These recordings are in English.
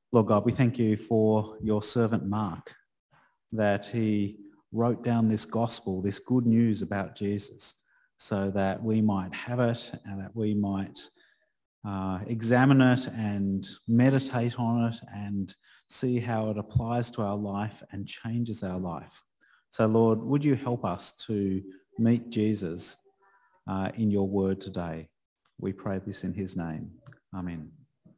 Lord God, we thank you for your servant Mark, that he wrote down this gospel, this good news about Jesus, so that we might have it and that we might examine it and meditate on it and see how it applies to our life and changes our life. So Lord, would you help us to meet Jesus in your word today? We pray this in his name. Amen.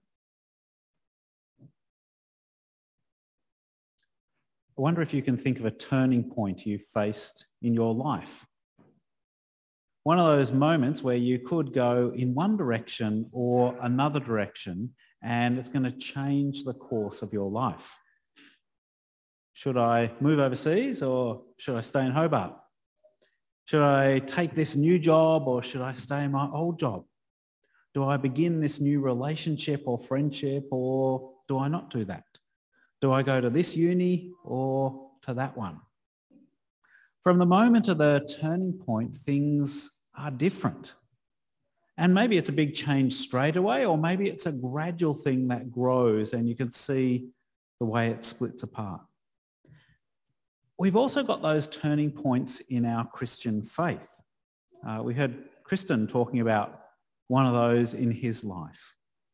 I wonder if you can think of a turning point you faced in your life. One of those moments where you could go in one direction or another direction and it's going to change the course of your life. Should I move overseas or should I stay in Hobart? Should I take this new job or should I stay in my old job? Do I begin this new relationship or friendship or do I not do that? Do I go to this uni or to that one? From the moment of the turning point, things are different. And maybe it's a big change straight away, or maybe it's a gradual thing that grows and you can see the way it splits apart. We've also got those turning points in our Christian faith. We heard Kristen talking about one of those in his life.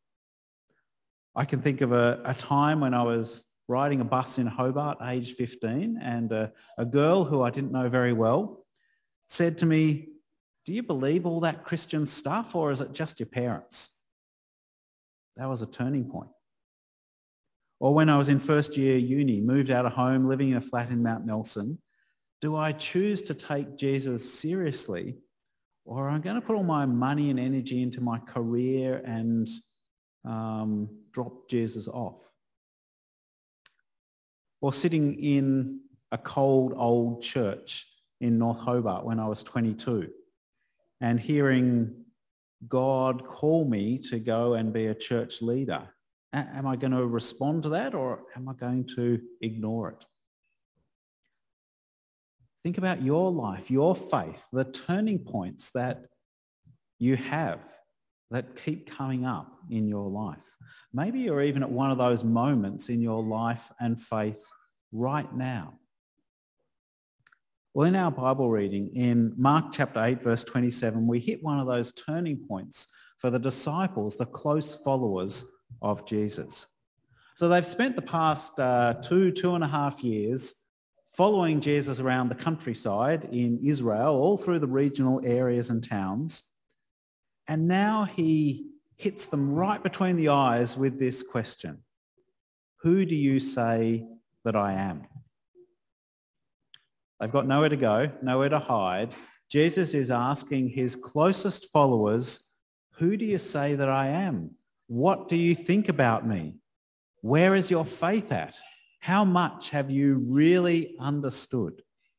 I can think of a time when I was riding a bus in Hobart, aged 15, and a girl who I didn't know very well said to me, "Do you believe all that Christian stuff or is it just your parents?" That was a turning point. Or when I was in first year uni, moved out of home, living in a flat in Mount Nelson, do I choose to take Jesus seriously or am I going to put all my money and energy into my career and drop Jesus off? Or sitting in a cold old church in North Hobart when I was 22 and hearing God call me to go and be a church leader. Am I going to respond to that or am I going to ignore it? Think about your life, your faith, the turning points that you have that keep coming up in your life. Maybe you're even at one of those moments in your life and faith right now. Well, in our Bible reading in Mark chapter 8, verse 27, we hit one of those turning points for the disciples, the close followers of Jesus. So they've spent the past 2.5 years following Jesus around the countryside in Israel, all through the regional areas and towns. And now he hits them right between the eyes with this question: who do you say that I am? They've got nowhere to go, nowhere to hide. Jesus is asking his closest followers, who do you say that I am? What do you think about me? Where is your faith at? How much have you really understood?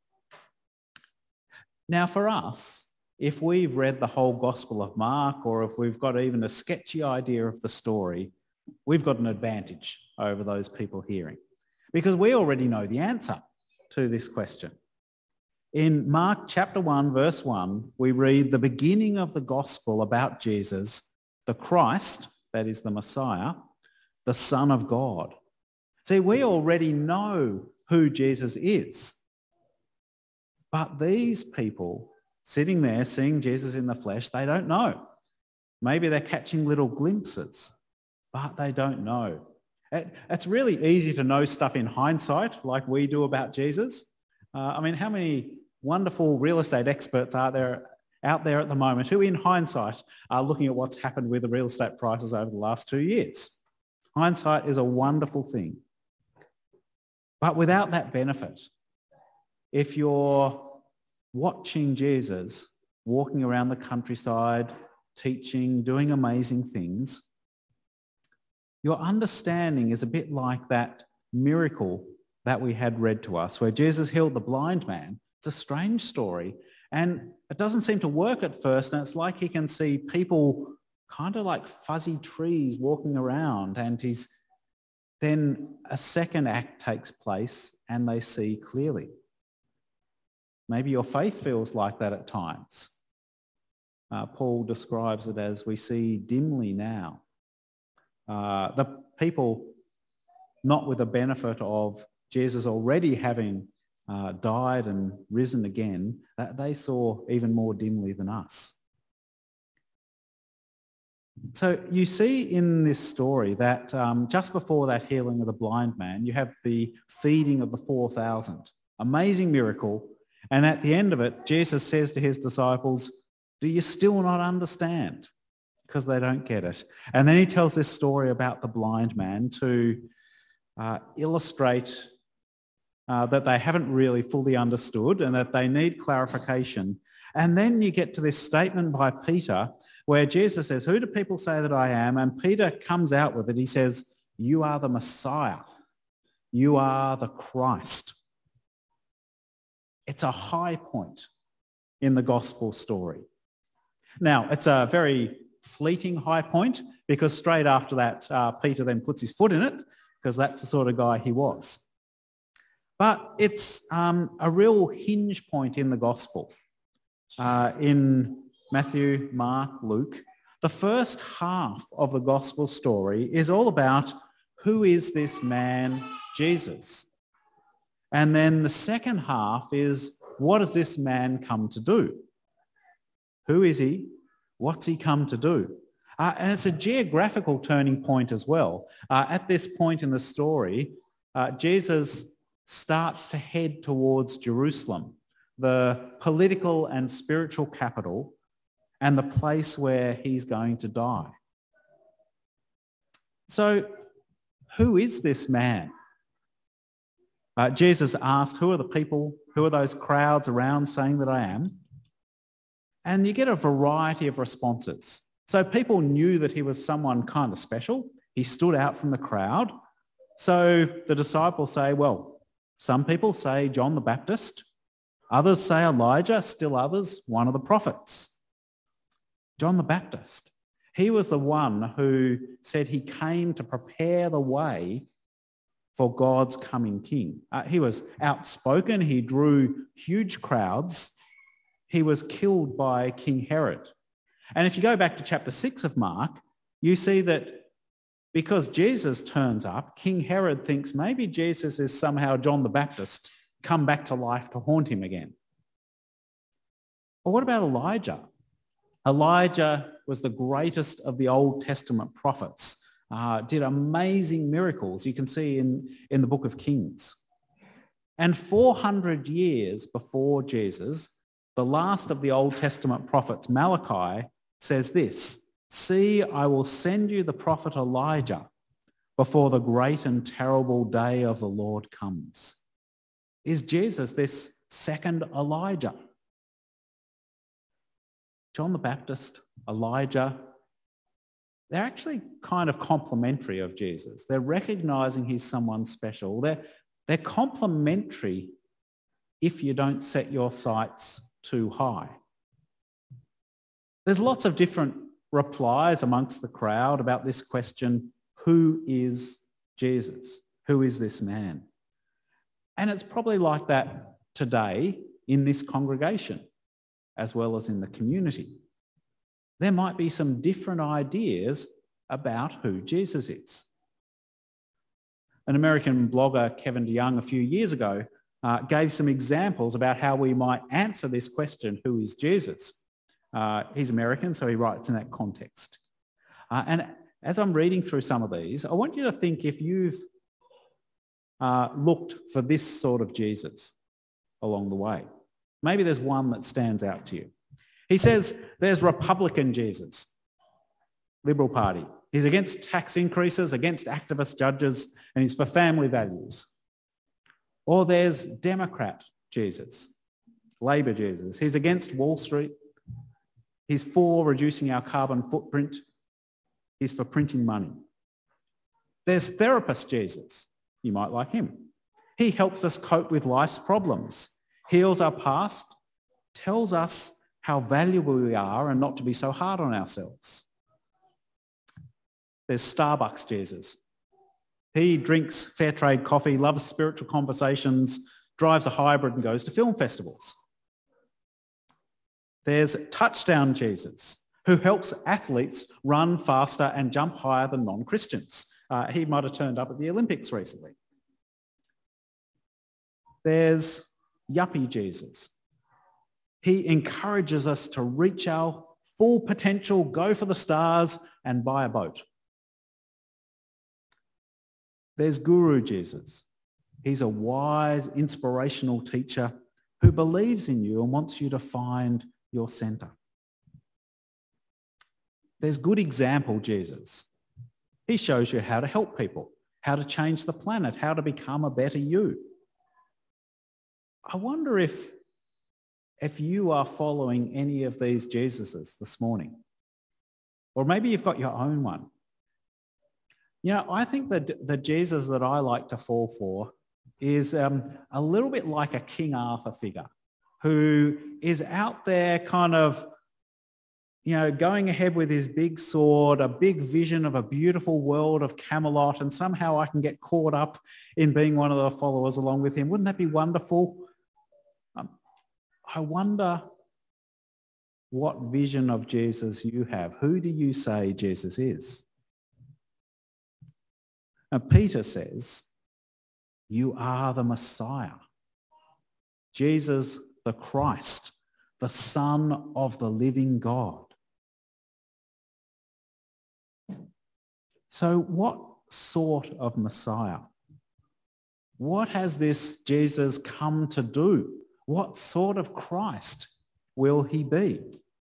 Now for us, if we've read the whole Gospel of Mark or if we've got even a sketchy idea of the story, we've got an advantage over those people hearing because we already know the answer to this question. In Mark chapter 1, verse 1, we read the beginning of the gospel about Jesus, the Christ, that is the Messiah, the Son of God. See, we already know who Jesus is. But these people sitting there seeing Jesus in the flesh, they don't know. Maybe they're catching little glimpses, but they don't know. It's really easy to know stuff in hindsight like we do about Jesus. How many wonderful real estate experts are there out there at the moment who in hindsight are looking at what's happened with the real estate prices over the last 2 years? Hindsight is a wonderful thing. But without that benefit, if you're watching Jesus walking around the countryside, teaching, doing amazing things, your understanding is a bit like that miracle that we had read to us where Jesus healed the blind man. It's a strange story and it doesn't seem to work at first, and it's like he can see people kind of like fuzzy trees walking around, and then a second act takes place and they see clearly. Maybe your faith feels like that at times. Paul describes it as we see dimly now. The people not with the benefit of Jesus already having died and risen again, they saw even more dimly than us. So you see in this story that just before that healing of the blind man, you have the feeding of the 4,000. Amazing miracle. And at the end of it, Jesus says to his disciples, do you still not understand? Because they don't get it. And then he tells this story about the blind man to illustrate that they haven't really fully understood and that they need clarification. And then you get to this statement by Peter where Jesus says, who do people say that I am? And Peter comes out with it. He says, you are the Messiah. You are the Christ. It's a high point in the gospel story. Now, it's a very fleeting high point because straight after that, Peter then puts his foot in it because that's the sort of guy he was. But it's a real hinge point in the gospel. In Matthew, Mark, Luke, the first half of the gospel story is all about who is this man, Jesus? And then the second half is what does this man come to do? Who is he? What's he come to do? And it's a geographical turning point as well. At this point in the story, Jesus starts to head towards Jerusalem, the political and spiritual capital and the place where he's going to die. So who is this man? Jesus asked, who are the people, who are those crowds around saying that I am? And you get a variety of responses. So people knew that he was someone kind of special. He stood out from the crowd. So the disciples say, well, some people say John the Baptist, others say Elijah, still others, one of the prophets. John the Baptist, he was the one who said he came to prepare the way for God's coming king. He was outspoken. He drew huge crowds. He was killed by King Herod. And if you go back to chapter 6 of Mark, you see that because Jesus turns up, King Herod thinks maybe Jesus is somehow John the Baptist come back to life to haunt him again. Well, what about Elijah? Elijah was the greatest of the Old Testament prophets, did amazing miracles you can see in the book of Kings. And 400 years before Jesus, the last of the Old Testament prophets, Malachi, says this, see, I will send you the prophet Elijah before the great and terrible day of the Lord comes. Is Jesus this second Elijah? John the Baptist, Elijah, they're actually kind of complementary of Jesus. They're recognizing he's someone special. They're complementary if you don't set your sights too high. There's lots of different replies amongst the crowd about this question, who is Jesus? Who is this man? And it's probably like that today in this congregation, as well as in the community. There might be some different ideas about who Jesus is. An American blogger, Kevin DeYoung, a few years ago, gave some examples about how we might answer this question, who is Jesus? He's American, so he writes in that context. And as I'm reading through some of these, I want you to think if you've looked for this sort of Jesus along the way. Maybe there's one that stands out to you. He says there's Republican Jesus, Liberal Party. He's against tax increases, against activist judges, and he's for family values. Or there's Democrat Jesus, Labor Jesus. He's against Wall Street. He's for reducing our carbon footprint. He's for printing money. There's Therapist Jesus. You might like him. He helps us cope with life's problems, heals our past, tells us how valuable we are and not to be so hard on ourselves. There's Starbucks Jesus. He drinks fair trade coffee, loves spiritual conversations, drives a hybrid and goes to film festivals. There's Touchdown Jesus, who helps athletes run faster and jump higher than non-Christians. He might have turned up at the Olympics recently. There's Yuppie Jesus. He encourages us to reach our full potential, go for the stars, and buy a boat. There's Guru Jesus. He's a wise, inspirational teacher who believes in you and wants you to find your centre. There's Good Example Jesus. He shows you how to help people, how to change the planet, how to become a better you. I wonder if you are following any of these Jesuses this morning, or maybe you've got your own one. You know, I think that the Jesus that I like to fall for is a little bit like a King Arthur figure who is out there kind of, you know, going ahead with his big sword, a big vision of a beautiful world of Camelot, and somehow I can get caught up in being one of the followers along with him. Wouldn't that be wonderful? I wonder what vision of Jesus you have. Who do you say Jesus is? And Peter says, you are the Messiah, Jesus the Christ, the Son of the living God. So what sort of Messiah? What has this Jesus come to do? What sort of Christ will he be?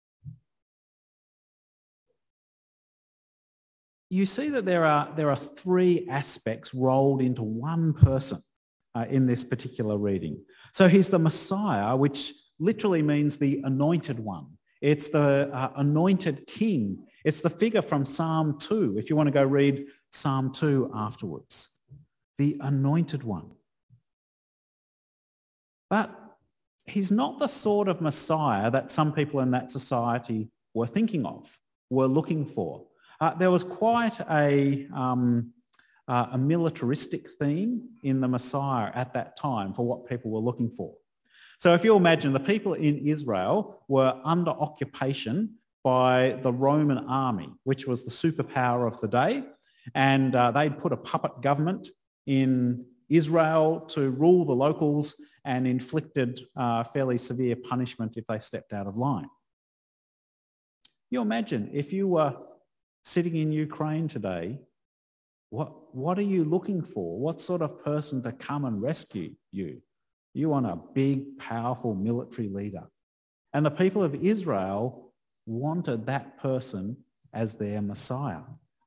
You see that there are three aspects rolled into one person in this particular reading. So he's the Messiah, which literally means the anointed one. It's the anointed king. It's the figure from Psalm 2, if you want to go read Psalm 2 afterwards. The anointed one. But he's not the sort of Messiah that some people in that society were thinking of, were looking for. There was quite a militaristic theme in the Messiah at that time for what people were looking for. So if you imagine the people in Israel were under occupation by the Roman army, which was the superpower of the day, and they'd put a puppet government in Israel to rule the locals and inflicted fairly severe punishment if they stepped out of line. You imagine if you were sitting in Ukraine today, what are you looking for? What sort of person to come and rescue you? You want a big, powerful military leader. And the people of Israel wanted that person as their Messiah.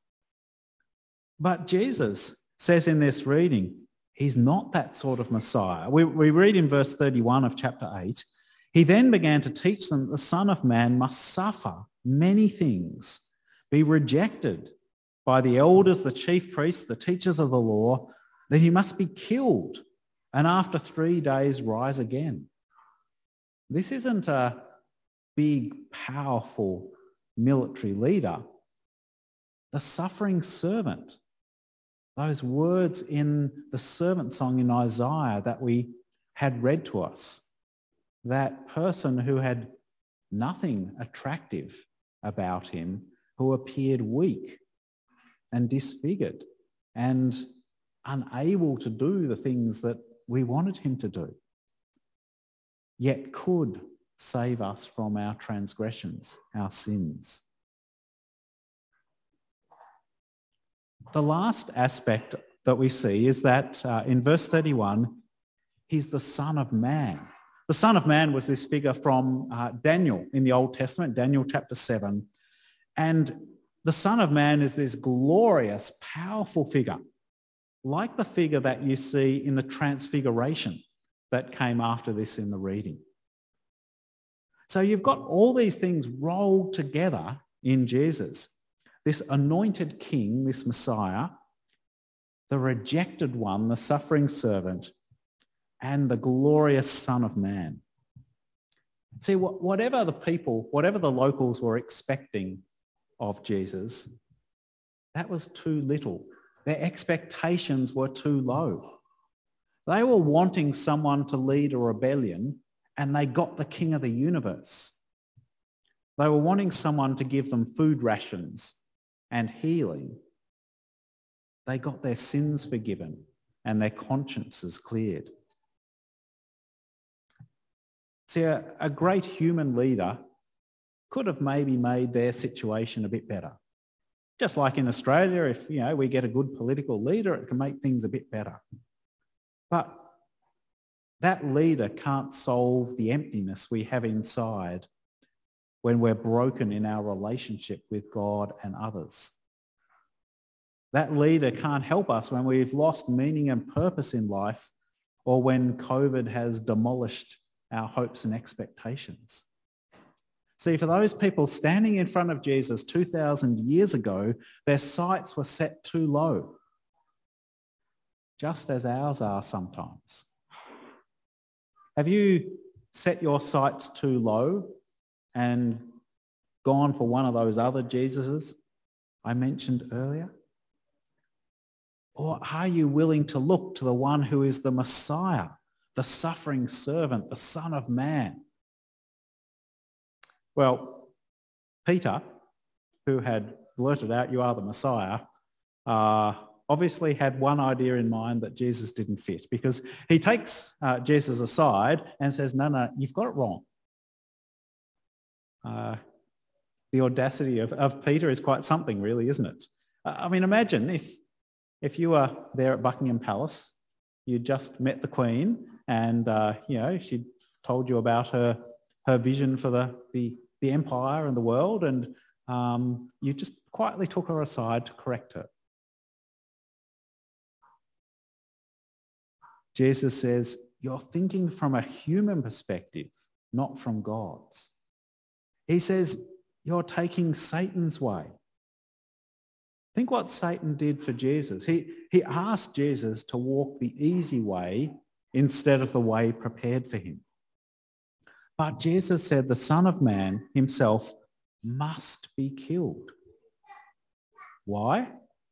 But Jesus says in this reading, he's not that sort of Messiah. We read in verse 31 of chapter 8, he then began to teach them that the Son of Man must suffer many things, be rejected by the elders, the chief priests, the teachers of the law, that he must be killed and after 3 days rise again. This isn't a big, powerful military leader. The suffering servant. Those words in the servant song in Isaiah that we had read to us. That person who had nothing attractive about him, who appeared weak and disfigured and unable to do the things that we wanted him to do, yet could save us from our transgressions, our sins. The last aspect that we see is that in verse 31, he's the Son of Man. The Son of Man was this figure from Daniel in the Old Testament, Daniel chapter 7. And the Son of Man is this glorious, powerful figure, like the figure that you see in the Transfiguration that came after this in the reading. So you've got all these things rolled together in Jesus. This anointed king, this Messiah, the rejected one, the suffering servant, and the glorious Son of Man. See, whatever the locals were expecting of Jesus, that was too little. Their expectations were too low. They were wanting someone to lead a rebellion, and they got the King of the universe. They were wanting someone to give them food rations and healing. They got their sins forgiven and their consciences cleared. See, a great human leader could have maybe made their situation a bit better. Just like in Australia, if we get a good political leader, it can make things a bit better. But that leader can't solve the emptiness we have inside when we're broken in our relationship with God and others. That leader can't help us when we've lost meaning and purpose in life, or when COVID has demolished our hopes and expectations. See, for those people standing in front of Jesus 2,000 years ago, their sights were set too low, just as ours are sometimes. Have you set your sights too low and gone for one of those other Jesuses I mentioned earlier? Or are you willing to look to the one who is the Messiah, the suffering servant, the Son of Man? Well, Peter, who had blurted out, "You are the Messiah," obviously had one idea in mind that Jesus didn't fit, because he takes Jesus aside and says, no, you've got it wrong. The audacity of Peter is quite something, really, isn't it? I mean, imagine if you were there at Buckingham Palace, you just met the Queen, and she told you about her vision for the empire and the world, and you just quietly took her aside to correct her. Jesus says, you're thinking from a human perspective, not from God's. He says, you're taking Satan's way. Think what Satan did for Jesus. He asked Jesus to walk the easy way instead of the way prepared for him. But Jesus said the Son of Man himself must be killed. Why?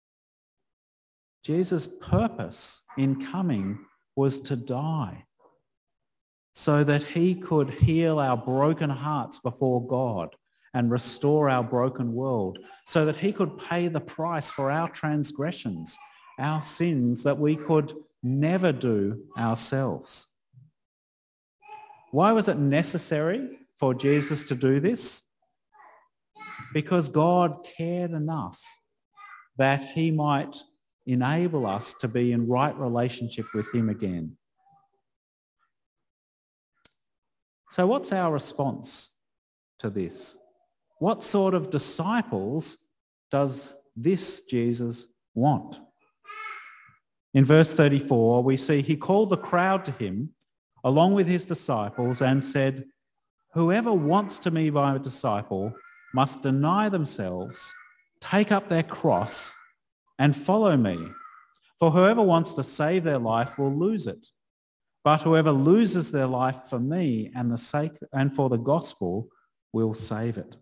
Jesus' purpose in coming was to die so that he could heal our broken hearts before God and restore our broken world, so that he could pay the price for our transgressions, our sins that we could never do ourselves. Why was it necessary for Jesus to do this? Because God cared enough that he might enable us to be in right relationship with him again. So what's our response to this? What sort of disciples does this Jesus want? In verse 34, we see he called the crowd to him along with his disciples and said, whoever wants to be my disciple must deny themselves, take up their cross and follow me. For whoever wants to save their life will lose it. But whoever loses their life for me and for the gospel will save it.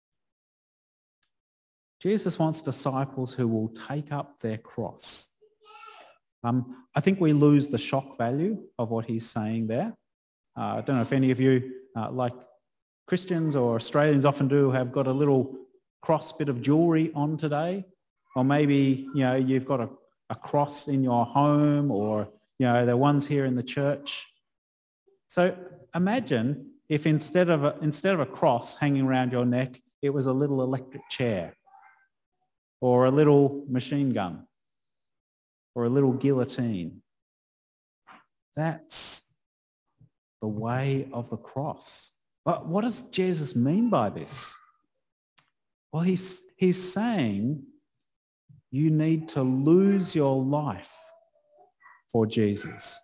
Jesus wants disciples who will take up their cross. I think we lose the shock value of what he's saying there. I don't know if any of you, like Christians or Australians often do, have got a little cross bit of jewellery on today. Or maybe, you've got a cross in your home, or, there are ones here in the church. So imagine if instead of a cross hanging around your neck, it was a little electric chair, or a little machine gun, or a little guillotine. That's the way of the cross. But what does Jesus mean by this? Well, he's saying you need to lose your life for Jesus.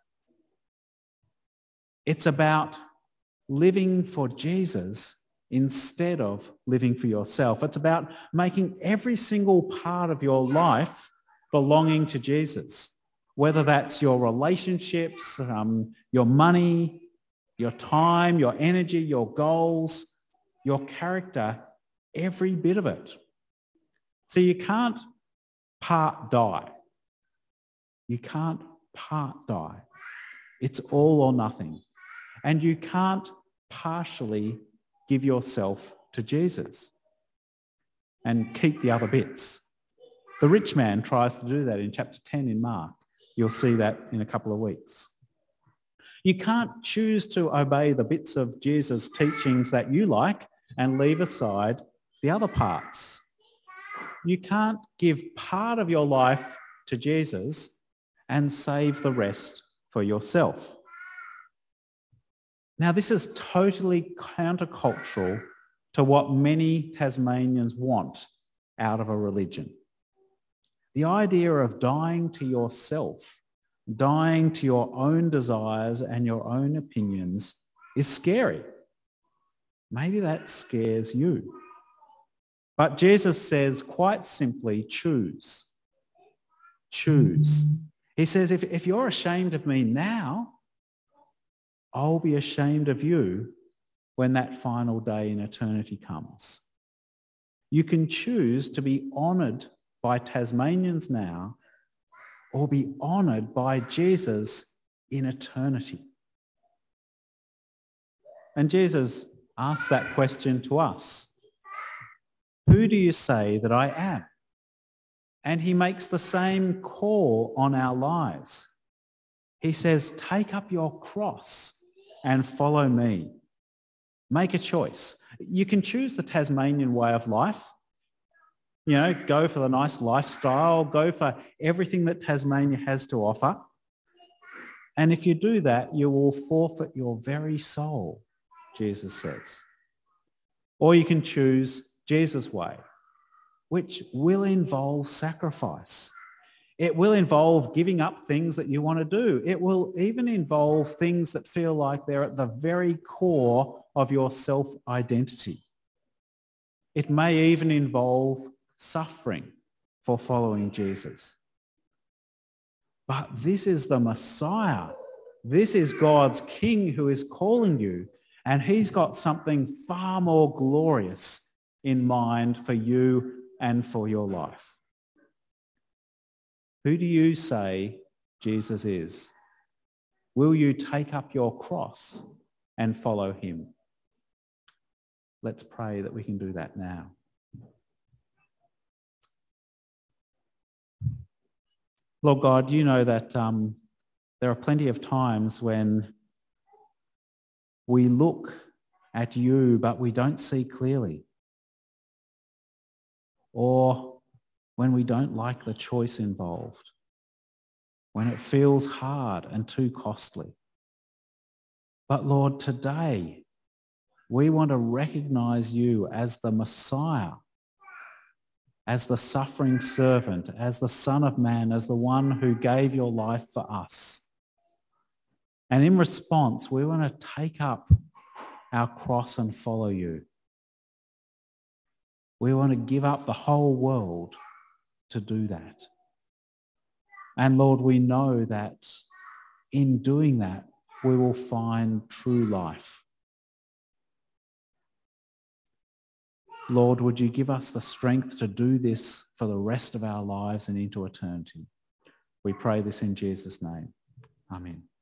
It's about living for Jesus instead of living for yourself. It's about making every single part of your life belonging to Jesus, whether that's your relationships, your money, your time, your energy, your goals, your character, every bit of it. So you can't part die. You can't part die. It's all or nothing. And you can't partially give yourself to Jesus and keep the other bits. The rich man tries to do that in chapter 10 in Mark. You'll see that in a couple of weeks. You can't choose to obey the bits of Jesus' teachings that you like and leave aside the other parts. You can't give part of your life to Jesus and save the rest for yourself. Now, this is totally countercultural to what many Tasmanians want out of a religion. The idea of dying to yourself, dying to your own desires and your own opinions is scary. Maybe that scares you. But Jesus says quite simply, choose. Choose. He says, if you're ashamed of me now, I'll be ashamed of you when that final day in eternity comes. You can choose to be honoured by Tasmanians now or be honoured by Jesus in eternity. And Jesus asks that question to us. Who do you say that I am? And he makes the same call on our lives. He says, take up your cross and follow me. Make a choice. You can choose the Tasmanian way of life. You know, go for the nice lifestyle, go for everything that Tasmania has to offer. And if you do that, you will forfeit your very soul, Jesus says. Or you can choose Jesus' way, which will involve sacrifice. It will involve giving up things that you want to do. It will even involve things that feel like they're at the very core of your self-identity. It may even involve suffering for following Jesus. But this is the Messiah. This is God's King who is calling you, and he's got something far more glorious in mind for you and for your life. Who do you say Jesus is? Will you take up your cross and follow him? Let's pray that we can do that now. Lord God, you know that there are plenty of times when we look at you but we don't see clearly. Or when we don't like the choice involved, when it feels hard and too costly. But Lord, today we want to recognize you as the Messiah, as the suffering servant, as the Son of Man, as the one who gave your life for us. And in response, we want to take up our cross and follow you. We want to give up the whole world to do that. And Lord, we know that in doing that, we will find true life. Lord, would you give us the strength to do this for the rest of our lives and into eternity? We pray this in Jesus' name. Amen.